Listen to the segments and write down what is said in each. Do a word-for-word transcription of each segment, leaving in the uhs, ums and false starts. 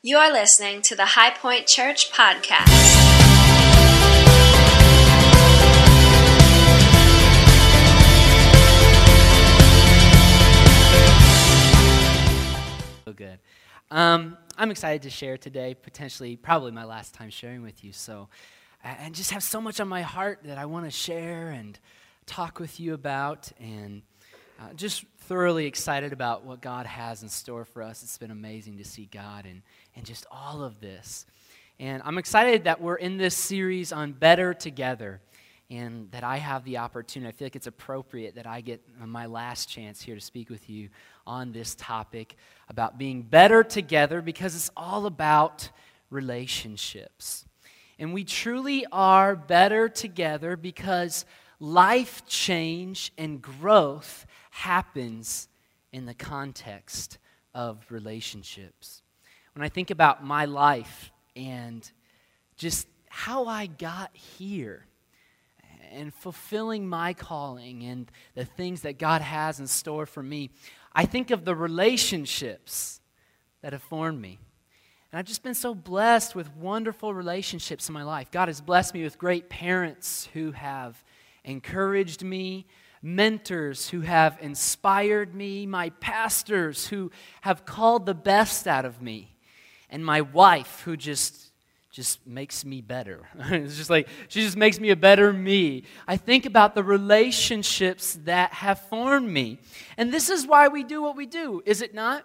You're listening to the High Point Church podcast. So good. Um, I'm excited to share today, potentially, probably my last time sharing with you. So, and just have so much on my heart that I want to share and talk with you about, and uh, just thoroughly excited about what God has in store for us. It's been amazing to see God and, and just all of this. And I'm excited that we're in this series on Better Together, and that I have the opportunity. I feel like it's appropriate that I get my last chance here to speak with you on this topic about being better together, because it's all about relationships. And we truly are better together because life change and growth happens in the context of relationships. When I think about my life and just how I got here and fulfilling my calling and the things that God has in store for me, I think of the relationships that have formed me. And I've just been so blessed with wonderful relationships in my life. God has blessed me with great parents who have encouraged me, mentors who have inspired me, my pastors who have called the best out of me, and my wife who just just makes me better. It's just like, she just makes me a better me. I think about the relationships that have formed me. And this is why we do what we do, is it not?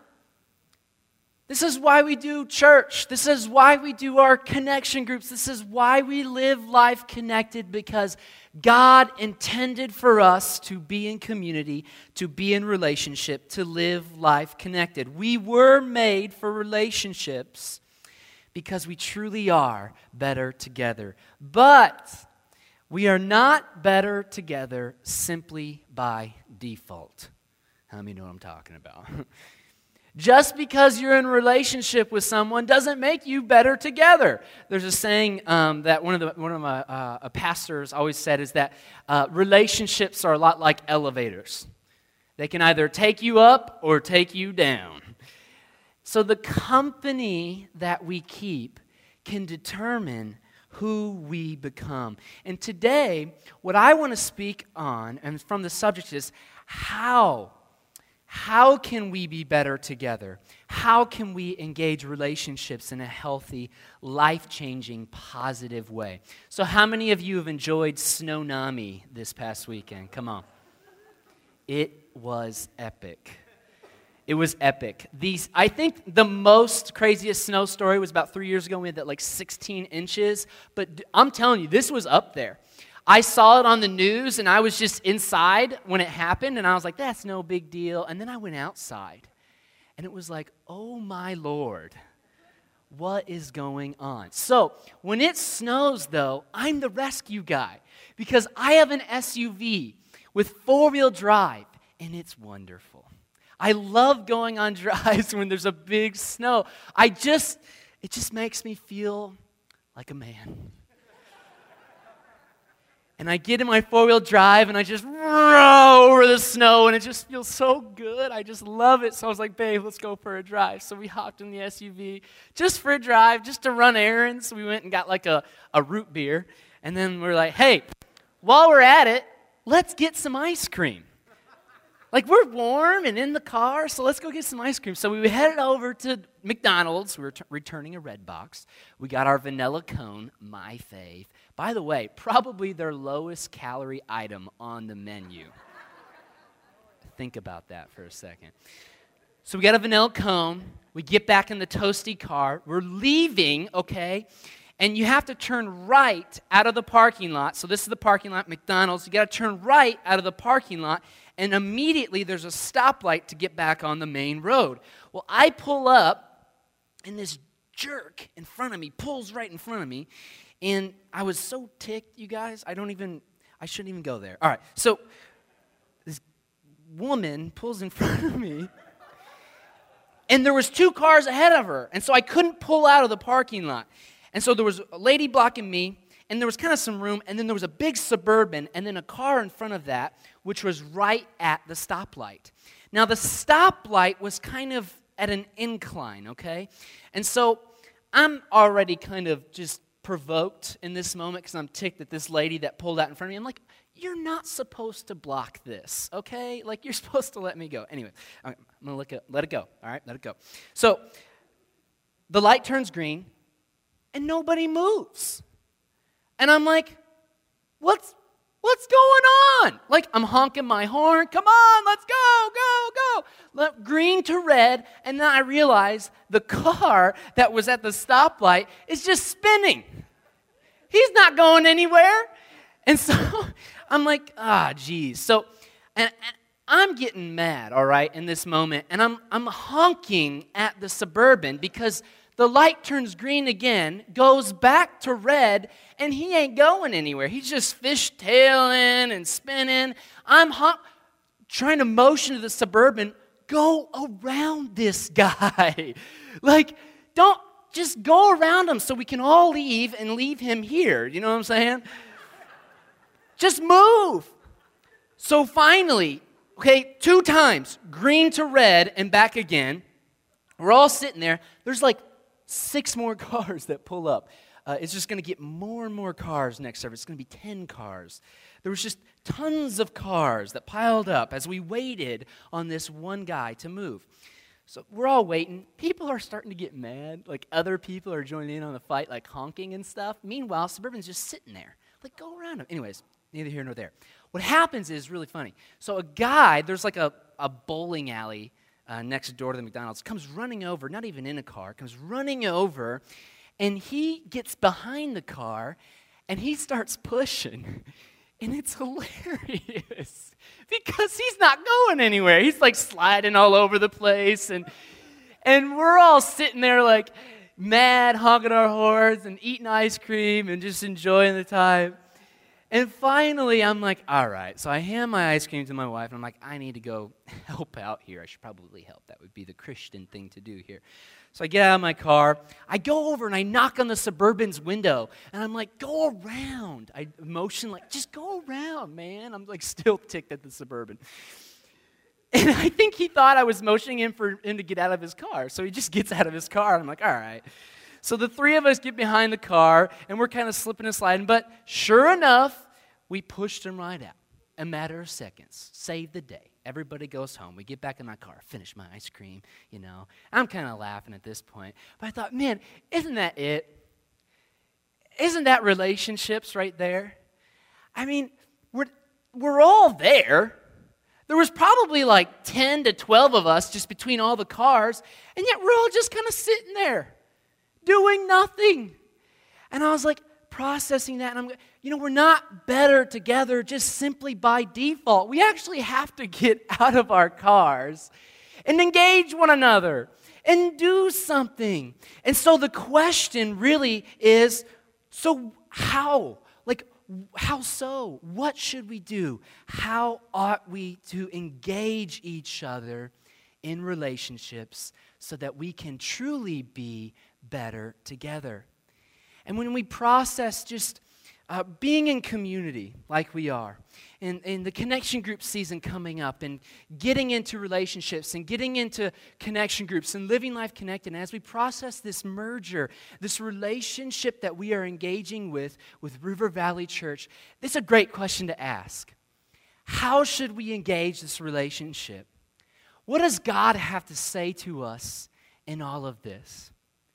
This is why we do church. This is why we do our connection groups. This is why we live life connected, because God intended for us to be in community, to be in relationship, to live life connected. We were made for relationships because we truly are better together. But we are not better together simply by default. How many know what I'm talking about? Just because you're in a relationship with someone doesn't make you better together. There's a saying um, that one of the one of my uh, pastors always said is that uh, relationships are a lot like elevators. They can either take you up or take you down. So the company that we keep can determine who we become. And today, what I want to speak on, and from the subject is how How can we be better together? How can we engage relationships in a healthy, life-changing, positive way? So how many of you have enjoyed Snownami this past weekend? Come on. It was epic. It was epic. These, I think the most craziest snow story was about three years ago. We had that like sixteen inches. But I'm telling you, this was up there. I saw it on the news, and I was just inside when it happened, and I was like, that's no big deal. And then I went outside, and it was like, oh my Lord, what is going on? So when it snows, though, I'm the rescue guy, because I have an S U V with four-wheel drive, and it's wonderful. I love going on drives when there's a big snow. I just, it just makes me feel like a man. And I get in my four-wheel drive, and I just roll over the snow, and it just feels so good. I just love it. So I was like, babe, let's go for a drive. So we hopped in the S U V just for a drive, just to run errands. We went and got like a, a root beer. And then we're like, hey, while we're at it, let's get some ice cream. Like, we're warm and in the car, so let's go get some ice cream. So we headed over to McDonald's. We were t- returning a red box. We got our vanilla cone, my fave. By the way, probably their lowest calorie item on the menu. Think about that for a second. So we got a vanilla cone. We get back in the toasty car. We're leaving, okay? And you have to turn right out of the parking lot. So this is the parking lot, McDonald's. You got to turn right out of the parking lot, and immediately there's a stoplight to get back on the main road. Well, I pull up, and this jerk in front of me pulls right in front of me, and I was so ticked, you guys, I don't even, I shouldn't even go there. All right, so this woman pulls in front of me, and there was two cars ahead of her, and so I couldn't pull out of the parking lot. And so there was a lady blocking me, and there was kind of some room, and then there was a big Suburban, and then a car in front of that, which was right at the stoplight. Now, the stoplight was kind of at an incline, okay? And so I'm already kind of just provoked in this moment because I'm ticked at this lady that pulled out in front of me. I'm like, you're not supposed to block this, okay? Like, you're supposed to let me go. Anyway, I'm going to look at, let it go, all right? Let it go. So the light turns green, and nobody moves. And I'm like, what's what's going on? Like, I'm honking my horn. Come on, let's go, go, go. Let, green to red, and then I realize the car that was at the stoplight is just spinning. He's not going anywhere. And so I'm like, ah, geez. So, and, and I'm getting mad, all right, in this moment, and I'm I'm honking at the Suburban because the light turns green again, goes back to red, and he ain't going anywhere. He's just fishtailing and spinning. I'm hon- trying to motion to the Suburban, go around this guy. Like, don't just go around him so we can all leave and leave him here. You know what I'm saying? Just move. So finally, okay, two times, green to red and back again. We're all sitting there. There's like six more cars that pull up. Uh, it's just going to get more and more cars next service. It's going to be ten cars. There was just tons of cars that piled up as we waited on this one guy to move. So we're all waiting. People are starting to get mad. Like, other people are joining in on the fight, like honking and stuff. Meanwhile, Suburban's just sitting there. Like, go around him. Anyways, neither here nor there. What happens is really funny. So a guy, there's like a, a bowling alley Uh, next door to the McDonald's, comes running over, not even in a car, comes running over, and he gets behind the car, and he starts pushing. And it's hilarious because he's not going anywhere. He's like sliding all over the place, and and we're all sitting there like mad, honking our horns and eating ice cream and just enjoying the time. And finally, I'm like, all right. So I hand my ice cream to my wife, and I'm like, I need to go help out here. I should probably help. That would be the Christian thing to do here. So I get out of my car. I go over, and I knock on the Suburban's window. And I'm like, go around. I motion like, just go around, man. I'm like still ticked at the Suburban. And I think he thought I was motioning him for him to get out of his car. So he just gets out of his car. And I'm like, all right. So the three of us get behind the car, and we're kind of slipping and sliding. But sure enough, we pushed him right out. A matter of seconds. Saved the day. Everybody goes home. We get back in my car, finish my ice cream, you know. I'm kind of laughing at this point. But I thought, man, isn't that it? Isn't that relationships right there? I mean, we're, we're all there. There was probably like ten to twelve of us just between all the cars, and yet we're all just kind of sitting there, doing nothing. And I was like processing that, and I'm, you know, we're not better together just simply by default. We actually have to get out of our cars and engage one another and do something. And so the question really is, so how? Like, how so? What should we do? How ought we to engage each other in relationships so that we can truly be better together? And when we process just uh, being in community like we are, and, and the connection group season coming up, and getting into relationships, and getting into connection groups, and living life connected, and as we process this merger, this relationship that we are engaging with, with River Valley Church, this is a great question to ask. How should we engage this relationship? What does God have to say to us in all of this?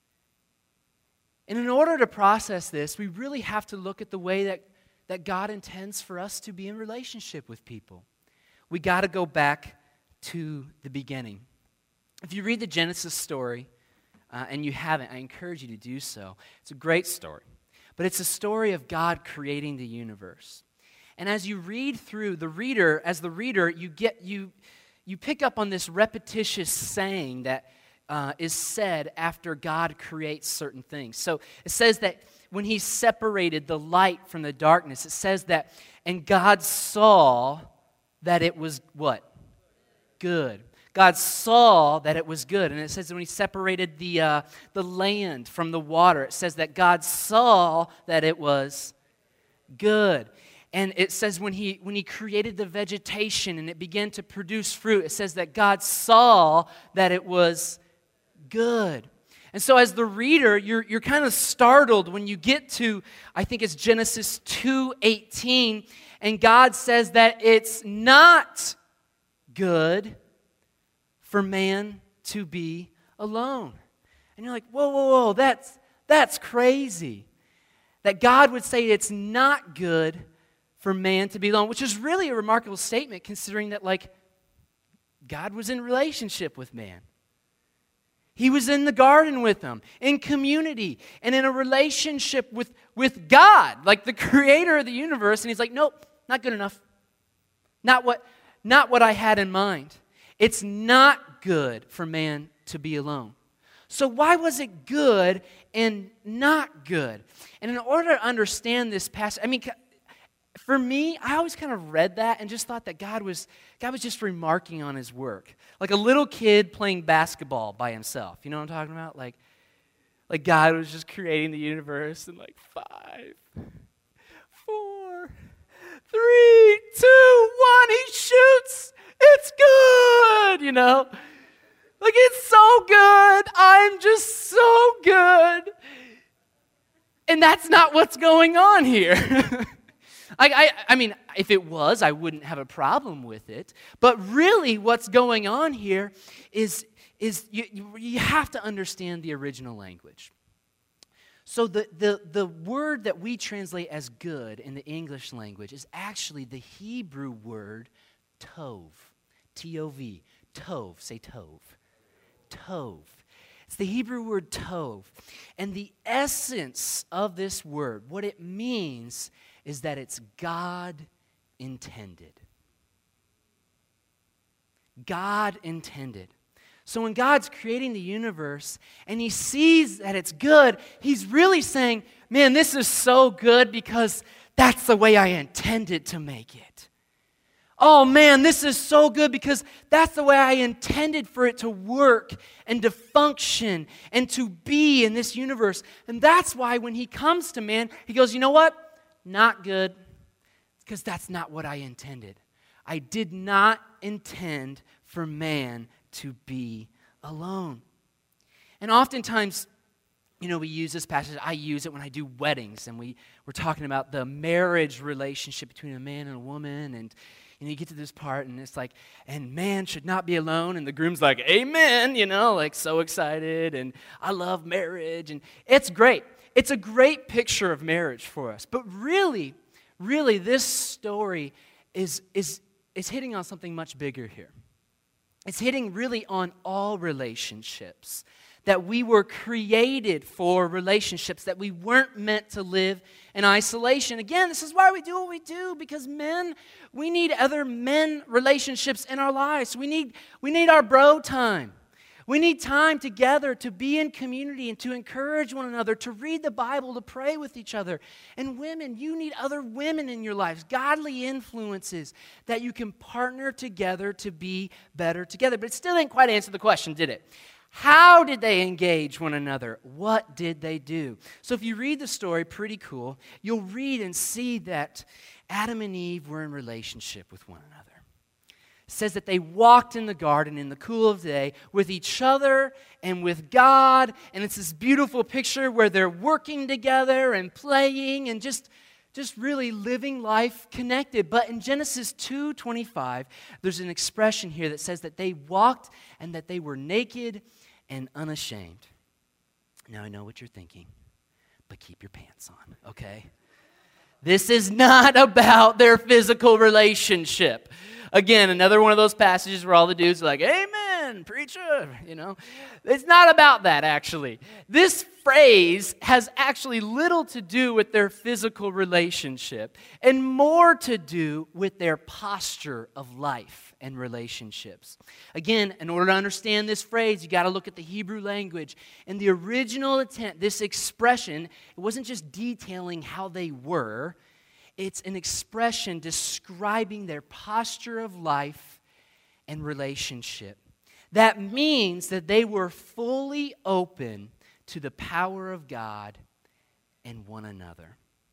And in order to process this, we really have to look at the way that, that God intends for us to be in relationship with people. We got to go back to the beginning. If you read the Genesis story, uh, and you haven't, I encourage you to do so. It's a great story. But it's a story of God creating the universe. And as you read through, the reader, as the reader, you get you you pick up on this repetitious saying that Uh, is said after God creates certain things. So it says that when he separated the light from the darkness, it says that, and God saw that it was what? Good. God saw that it was good. And it says that when he separated the, uh, the land from the water, it says that God saw that it was good. And it says when he when he created the vegetation and it began to produce fruit, it says that God saw that it was good. And so as the reader, you're, you're kind of startled when you get to, I think it's Genesis two eighteen, and God says that it's not good for man to be alone. And you're like, whoa, whoa, whoa, that's, that's crazy. That God would say it's not good for man to be alone, which is really a remarkable statement considering that, like, God was in relationship with man. He was in the garden with them, in community, and in a relationship with, with God, like the creator of the universe. And he's like, nope, not good enough. Not what, not what I had in mind. It's not good for man to be alone. So why was it good and not good? And in order to understand this passage, I mean, for me, I always kind of read that and just thought that God was God was just remarking on his work. Like a little kid playing basketball by himself. You know what I'm talking about? Like, like God was just creating the universe in like five, four, three, two, one. He shoots. It's good, you know? Like, it's so good. I'm just so good. And that's not what's going on here. I, I, I mean, if it was, I wouldn't have a problem with it. But really what's going on here is, is you, you have to understand the original language. So the, the, the word that we translate as good in the English language is actually the Hebrew word tov. T O V. Tov. Say tov. Tov. It's the Hebrew word tov. And the essence of this word, what it means is that it's God intended. God intended. So when God's creating the universe and he sees that it's good, he's really saying, man, this is so good because that's the way I intended to make it. Oh man, this is so good because that's the way I intended for it to work and to function and to be in this universe. And that's why when he comes to man, he goes, you know what? Not good, because that's not what I intended. I did not intend for man to be alone. And oftentimes, you know, we use this passage. I use it when I do weddings, and we, we're talking about the marriage relationship between a man and a woman, and you know, you get to this part, and it's like, and man should not be alone, and the groom's like, amen, you know, like so excited, and I love marriage, and it's great. It's a great picture of marriage for us. But really, really, this story is, is, is hitting on something much bigger here. It's hitting really on all relationships, that we were created for relationships, that we weren't meant to live in isolation. Again, this is why we do what we do, because men, we need other men relationships in our lives. We need, we need our bro time. We need time together to be in community and to encourage one another, to read the Bible, to pray with each other. And women, you need other women in your lives, godly influences that you can partner together to be better together. But it still didn't quite answer the question, did it? How did they engage one another? What did they do? So if you read the story, pretty cool, you'll read and see that Adam and Eve were in relationship with one another. It says that they walked in the garden in the cool of the day with each other and with God. And it's this beautiful picture where they're working together and playing and just, just really living life connected. But in Genesis two twenty-five, there's an expression here that says that they walked and that they were naked and unashamed. Now I know what you're thinking, but keep your pants on, okay? This is not about their physical relationship. Again, another one of those passages where all the dudes are like, amen, preacher, you know. It's not about that, actually. This phrase has actually little to do with their physical relationship and more to do with their posture of life and relationships. Again, in order to understand this phrase, you got to look at the Hebrew language. And the original intent, this expression, it wasn't just detailing how they were. It's an expression describing their posture of life and relationship. That means that they were fully open to the power of God and one another.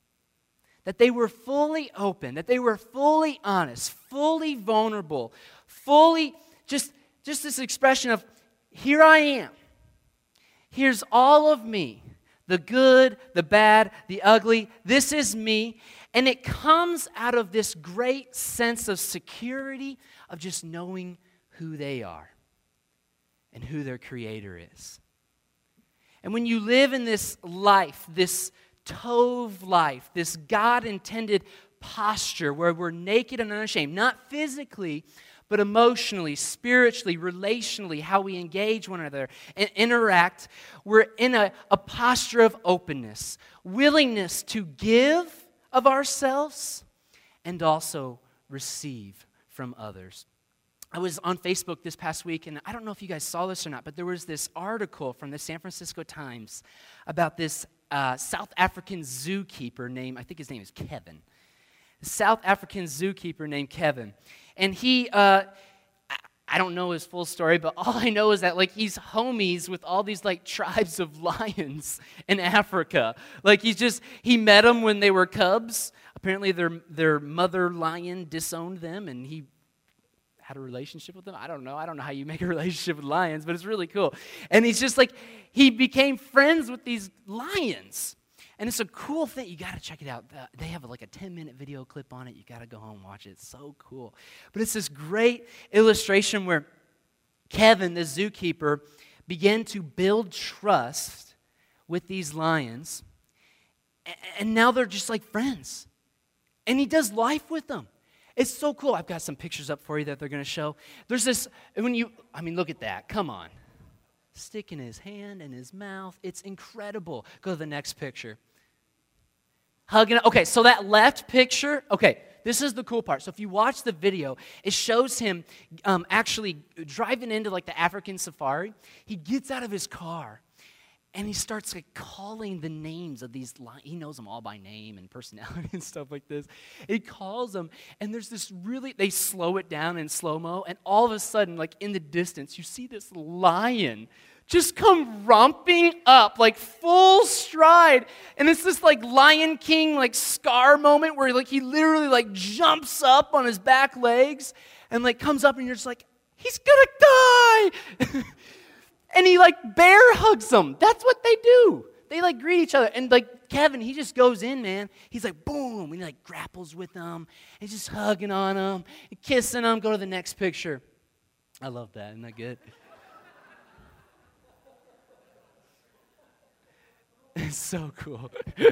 That they were fully open, that they were fully honest, fully vulnerable, fully just, just this expression of, here I am. Here's all of me, the good, the bad, the ugly. This is me. And it comes out of this great sense of security of just knowing who they are and who their Creator is. And when you live in this life, this Tov life, this God-intended posture where we're naked and unashamed, not physically, but emotionally, spiritually, relationally, how we engage one another and interact, we're in a, a posture of openness, willingness to give of ourselves and also receive from others. I was on Facebook this past week, and I don't know if you guys saw this or not, but there was this article from the San Francisco Times about this uh, South African zookeeper named, I think his name is Kevin. A South African zookeeper named Kevin. And he, uh, I don't know his full story, but all I know is that, like, he's homies with all these, like, tribes of lions in Africa. Like, he's just, he met them when they were cubs. Apparently their their mother lion disowned them, and he had a relationship with them. I don't know. I don't know how you make a relationship with lions, but it's really cool. And he's just, like, he became friends with these lions. And it's a cool thing. You got to check it out. They have like a ten-minute video clip on it. You got to go home and watch it. It's so cool. But it's this great illustration where Kevin, the zookeeper, began to build trust with these lions. And now they're just like friends. And he does life with them. It's so cool. I've got some pictures up for you that they're going to show. There's this, when you, I mean, look at that. Come on. Sticking his hand in his mouth. It's incredible. Go to the next picture. Hugging. Okay, so that left picture, okay, this is the cool part. So if you watch the video, it shows him um, actually driving into like the African safari. He gets out of his car and he starts like calling the names of these lions. He knows them all by name and personality and stuff like this. He calls them, and there's this really, they slow it down in slow-mo, and all of a sudden, like in the distance, you see this lion just come romping up, like full stride. And it's this like Lion King, like Scar moment where like he literally like jumps up on his back legs and like comes up, and you're just like, he's gonna die. And he like bear hugs them. That's what they do. They like greet each other. And like Kevin, he just goes in, man. He's like, boom. And he like grapples with them. He's just hugging on them, kissing them. Go to the next picture. I love that. Isn't that good? It's so cool.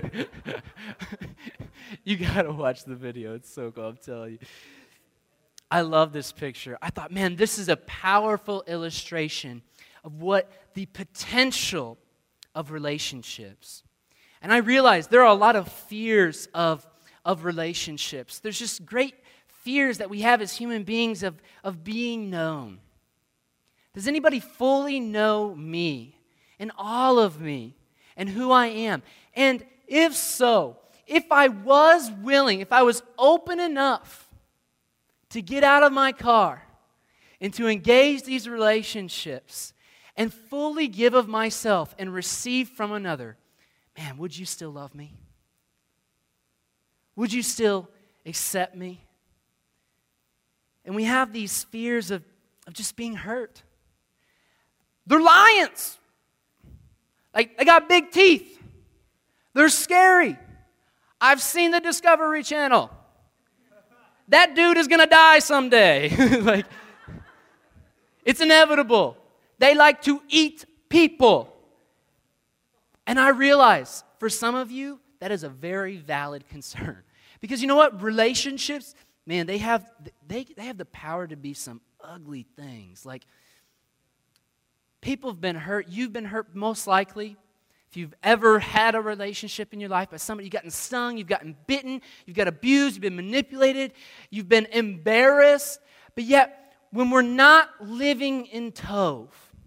You got to watch the video. It's so cool, I'm telling you. I love this picture. I thought, man, this is a powerful illustration of what the potential of relationships. And I realize there are a lot of fears of, of relationships. There's just great fears that we have as human beings of, of being known. Does anybody fully know me and all of me and who I am? And if so, if I was willing, if I was open enough to get out of my car and to engage these relationships and fully give of myself and receive from another, man, would you still love me? Would you still accept me? And we have these fears of, of just being hurt. They're lions. Like, they got big teeth. They're scary. I've seen the Discovery Channel. That dude is going to die someday. Like, it's inevitable. They like to eat people. And I realize, for some of you, that is a very valid concern. Because you know what? Relationships, man, they have they, they have the power to be some ugly things. Like, people have been hurt. You've been hurt most likely. If you've ever had a relationship in your life by somebody, you've gotten stung, you've gotten bitten, you've got abused, you've been manipulated, you've been embarrassed. But yet, when we're not living in Tov,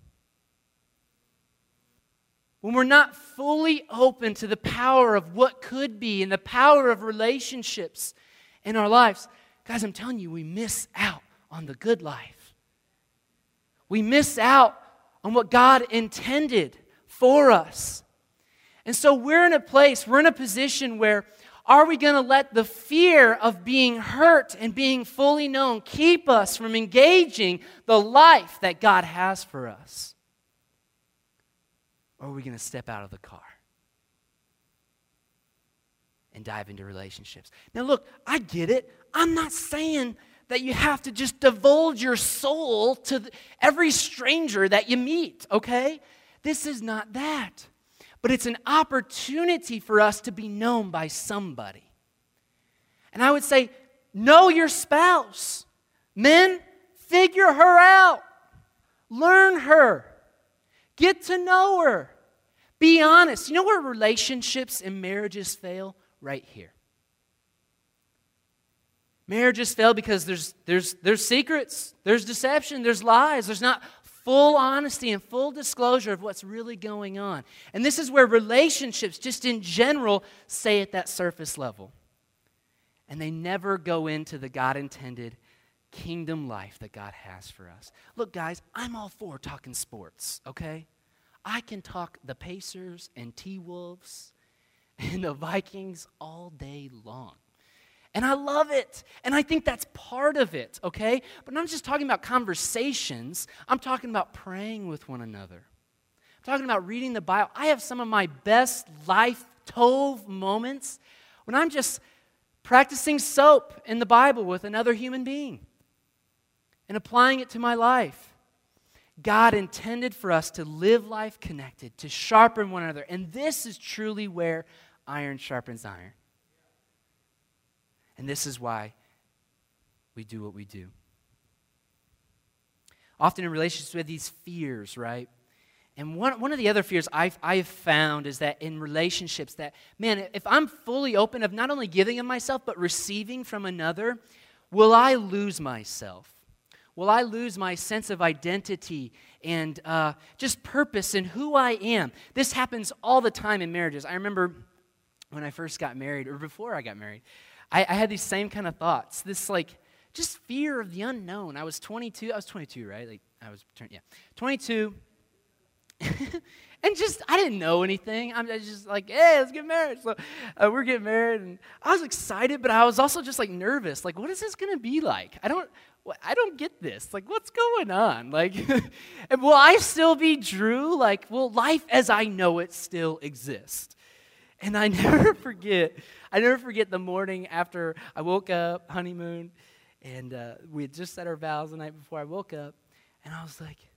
when we're not fully open to the power of what could be and the power of relationships in our lives, guys, I'm telling you, we miss out on the good life. We miss out on what God intended for us. And so we're in a place, we're in a position where, are we going to let the fear of being hurt and being fully known keep us from engaging the life that God has for us? or are we going to step out of the car and dive into relationships? Now look, I get it. I'm not saying that you have to just divulge your soul to the, every stranger that you meet, okay? This is not that. But it's an opportunity for us to be known by somebody. And I would say, know your spouse. Men, figure her out. Learn her. Get to know her. Be honest. You know where relationships and marriages fail? Right here. Marriages fail because there's, there's, there's secrets, there's deception, there's lies, there's not full honesty and full disclosure of what's really going on. And this is where relationships, just in general, stay at that surface level. And they never go into the God-intended kingdom life that God has for us. Look, guys, I'm all for talking sports, okay? I can talk the Pacers and T-Wolves and the Vikings all day long. And I love it. And I think that's part of it, okay? But I'm not just talking about conversations. I'm talking about praying with one another. I'm talking about reading the Bible. I have some of my best life tov moments when I'm just practicing soap in the Bible with another human being and applying it to my life. God intended for us to live life connected, to sharpen one another. And this is truly where iron sharpens iron. And this is why we do what we do. Often in relationships we have these fears, right? And one, one of the other fears I've, I've found is that in relationships that, man, if I'm fully open of not only giving of myself, but receiving from another, will I lose myself? Will I lose my sense of identity and uh, just purpose in who I am? This happens all the time in marriages. I remember when I first got married, or before I got married, I, I had these same kind of thoughts. This like just fear of the unknown. I was twenty-two. I was twenty-two, right? Like I was, yeah, twenty-two. And just, I didn't know anything. I'm just like, hey, let's get married. So uh, we're getting married. And I was excited, but I was also just like nervous. Like, what is this going to be like? I don't, I don't get this. Like, what's going on? Like, and will I still be Drew? Like, will life as I know it still exist? And I never forget, I never forget the morning after I woke up, honeymoon, and uh, we had just said our vows the night before I woke up, and I was like,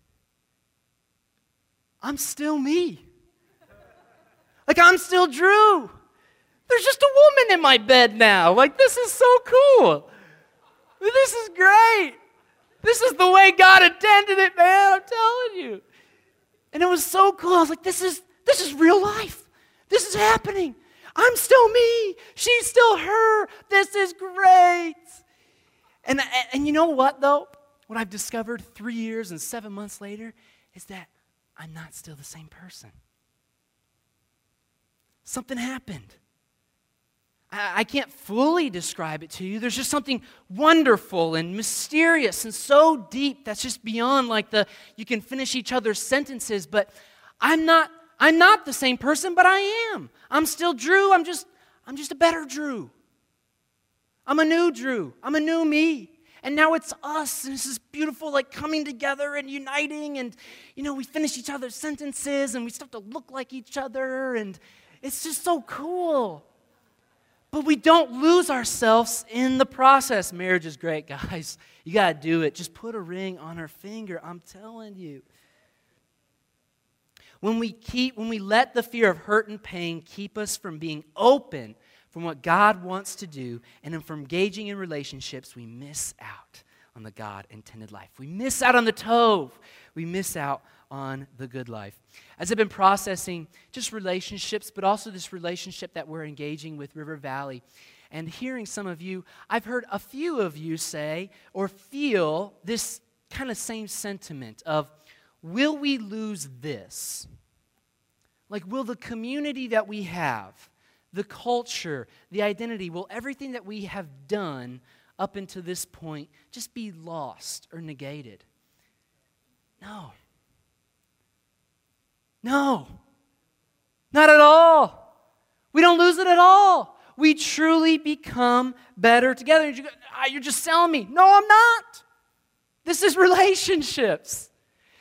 I'm still me. Like, I'm still Drew. There's just a woman in my bed now. Like, this is so cool. This is great. This is the way God intended it, man. I'm telling you. And it was so cool. I was like, this is this is real life. This is happening. I'm still me. She's still her. This is great. And, and you know what, though? What I've discovered three years and seven months later is that I'm not still the same person. Something happened. I, I can't fully describe it to you. There's just something wonderful and mysterious and so deep that's just beyond like the, you can finish each other's sentences, but I'm not I'm not the same person, but I am. I'm still Drew. I'm just, I'm just a better Drew. I'm a new Drew. I'm a new me. And now it's us. And this is beautiful, like coming together and uniting. And, you know, we finish each other's sentences and we start to look like each other. And it's just so cool. But we don't lose ourselves in the process. Marriage is great, guys. You got to do it. Just put a ring on her finger. I'm telling you. When we keep, when we let the fear of hurt and pain keep us from being open from what God wants to do and then from engaging in relationships, we miss out on the God-intended life. We miss out on the tov. We miss out on the good life. As I've been processing just relationships, but also this relationship that we're engaging with River Valley, and hearing some of you, I've heard a few of you say or feel this kind of same sentiment of, will we lose this? Like, will the community that we have, the culture, the identity, will everything that we have done up until this point just be lost or negated? No. No. Not at all. We don't lose it at all. We truly become better together. And you go, ah, you're just selling me. No, I'm not. This is relationships.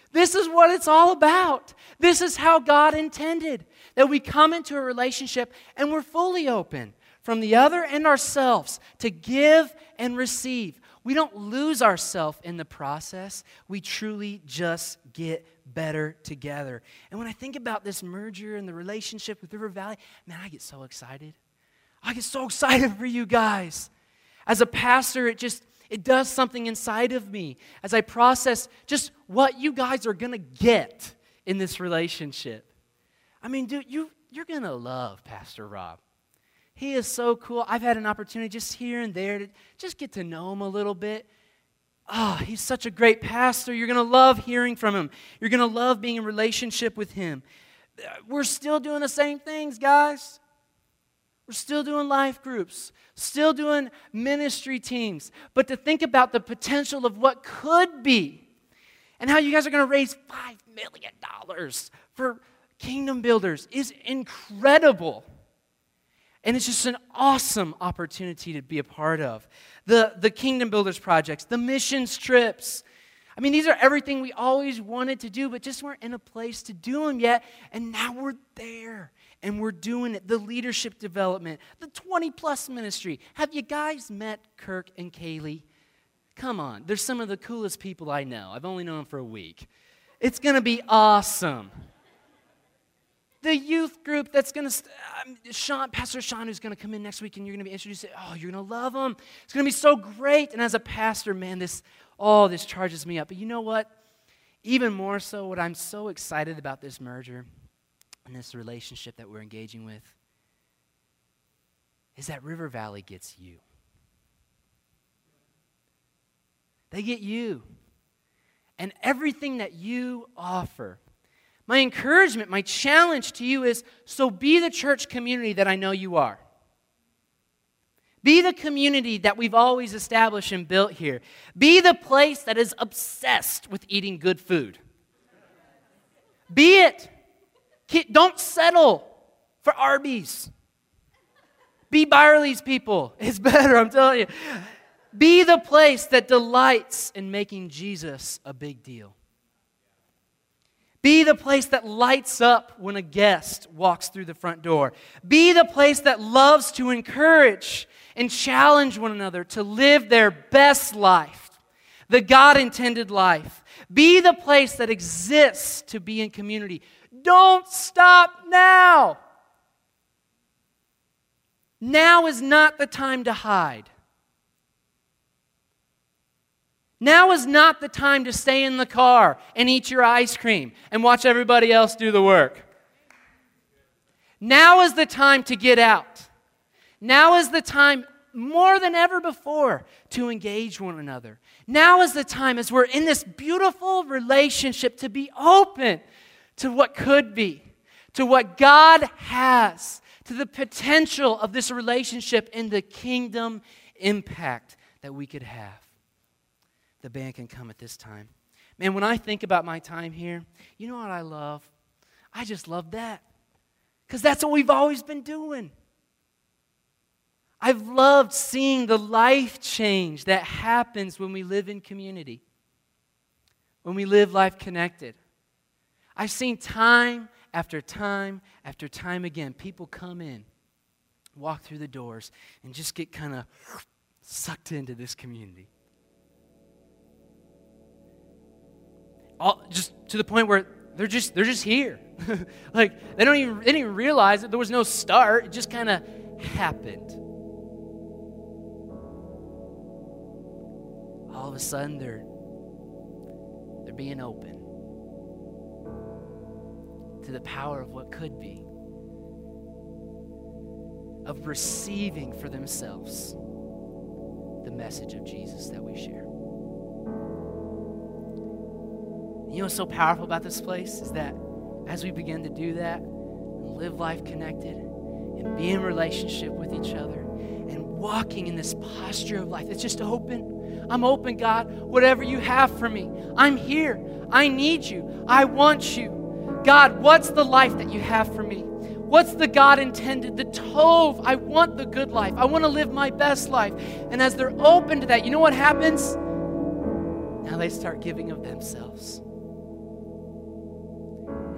This is what it's all about. This is how God intended, that we come into a relationship and we're fully open from the other and ourselves to give and receive. We don't lose ourselves in the process. We truly just get better together. And when I think about this merger and the relationship with River Valley, man, I get so excited. I get so excited for you guys. As a pastor, it just, it does something inside of me as I process just what you guys are going to get in this relationship. I mean, dude, you, you're going to love Pastor Rob. He is so cool. I've had an opportunity just here and there to just get to know him a little bit. Oh, he's such a great pastor. You're going to love hearing from him. You're going to love being in relationship with him. We're still doing the same things, guys. We're still doing life groups, still doing ministry teams. But to think about the potential of what could be and how you guys are going to raise five million dollars for Kingdom Builders is incredible. And it's just an awesome opportunity to be a part of. The, the Kingdom Builders projects, the missions trips. I mean, these are everything we always wanted to do, but just weren't in a place to do them yet. And now we're there, and we're doing it. The leadership development, the twenty plus ministry. Have you guys met Kirk and Kaylee? Come on, they're some of the coolest people I know. I've only known them for a week. It's going to be awesome. The youth group that's going to, um, Sean, Pastor Sean, who's going to come in next week, and you're going to be introduced to, oh, you're going to love him. It's going to be so great. And as a pastor, man, this, oh, this charges me up. But you know what? Even more so, what I'm so excited about this merger and this relationship that we're engaging with is that River Valley gets you. They get you. And everything that you offer. My encouragement, my challenge to you is, so be the church community that I know you are. Be the community that we've always established and built here. Be the place that is obsessed with eating good food. Be it. Don't settle for Arby's. Be Byerly's people. It's better, I'm telling you. Be the place that delights in making Jesus a big deal. Be the place that lights up when a guest walks through the front door. Be the place that loves to encourage and challenge one another to live their best life, the God-intended life. Be the place that exists to be in community. Don't stop now. Now is not the time to hide. Now is not the time to stay in the car and eat your ice cream and watch everybody else do the work. Now is the time to get out. Now is the time, more than ever before, to engage one another. Now is the time, as we're in this beautiful relationship, to be open to what could be, to what God has, to the potential of this relationship and the kingdom impact that we could have. The band can come at this time. Man, when I think about my time here, you know what I love? I just love that. Because that's what we've always been doing. I've loved seeing the life change that happens when we live in community, when we live life connected. I've seen time after time after time again, people come in, walk through the doors, and just get kind of sucked into this community. All, just to the point where they're just they're just here. Like they don't even they didn't even realize that there was no start. It just kind of happened. All of a sudden they're they're being open to the power of what could be, of receiving for themselves the message of Jesus that we share. You know what's so powerful about this place is that as we begin to do that, and live life connected, and be in relationship with each other, and walking in this posture of life, it's just open. I'm open, God. Whatever you have for me, I'm here. I need you. I want you. God, what's the life that you have for me? What's the God intended? The Tov. I want the good life. I want to live my best life. And as they're open to that, you know what happens? Now they start giving of themselves.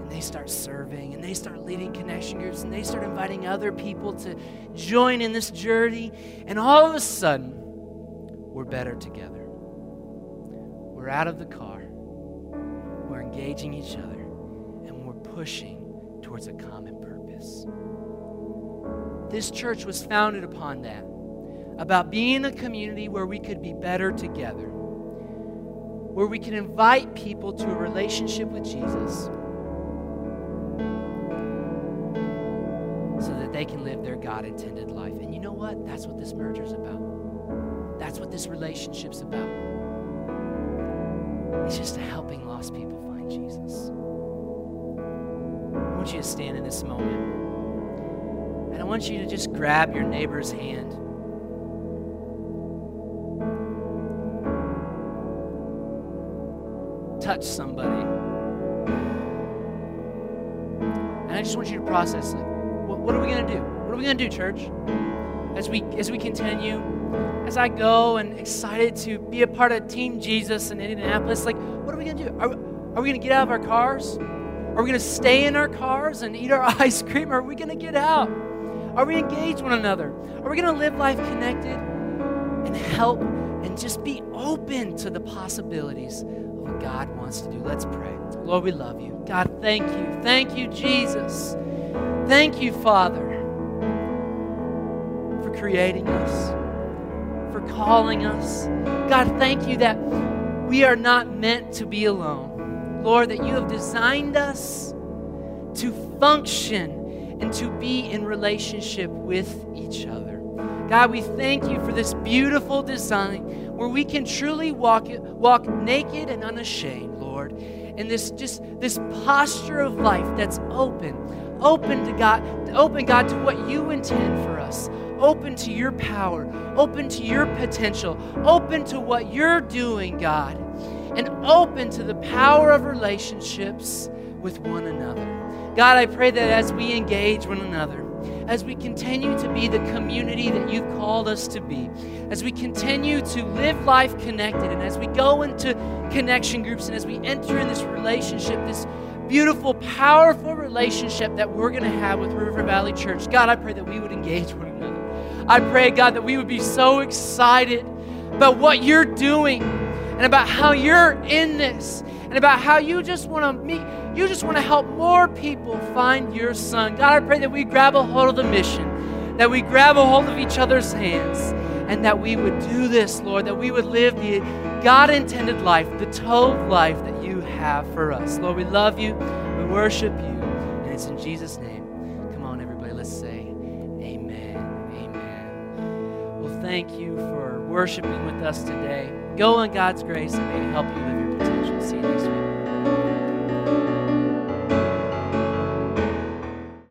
they start serving, and they start leading connection groups, and they start inviting other people to join in this journey. And all of a sudden, we're better together. We're out of the car. We're engaging each other, and we're pushing towards a common purpose. This church was founded upon that, about being a community where we could be better together, where we can invite people to a relationship with Jesus so that they can live their God-intended life. And you know what? That's what this merger is about. That's what this relationship's about. It's just helping lost people find Jesus. I want you to stand in this moment. And I want you to just grab your neighbor's hand. Touch somebody. And I just want you to process it. What, what are we going to do? What are we going to do, church? As we as we continue, as I go and excited to be a part of Team Jesus in Indianapolis, like, what are we going to do? Are, are we going to get out of our cars? Are we going to stay in our cars and eat our ice cream? Or are we going to get out? Are we engage one another? Are we going to live life connected and help and just be open to the possibilities of what God wants to do? Let's pray. Lord, we love you. God, thank you. Thank you, Jesus. Thank you, Father, for creating us, for calling us. God, thank you that we are not meant to be alone. Lord, that you have designed us to function and to be in relationship with each other. God, we thank you for this beautiful design where we can truly walk walk naked and unashamed, Lord, in this just this posture of life that's open, open to God, open, God, to what you intend for us, open to your power, open to your potential, open to what you're doing, God, and open to the power of relationships with one another. God, I pray that as we engage one another, as we continue to be the community that you've called us to be, as we continue to live life connected, and as we go into connection groups, and as we enter in this relationship, this beautiful, powerful relationship that we're going to have with River Valley Church, God, I pray that we would engage one another. I pray, God, that we would be so excited about what you're doing and about how you're in this and about how you just want to meet, you just want to help more people find your Son. God, I pray that we grab a hold of the mission, that we grab a hold of each other's hands, and that we would do this, Lord, that we would live the God-intended life, the Tov life that you have for us. Lord, we love you, we worship you, and it's in Jesus' name. Come on, everybody, let's say amen, amen. Well, thank you for worshiping with us today. Go in God's grace and may it help you live your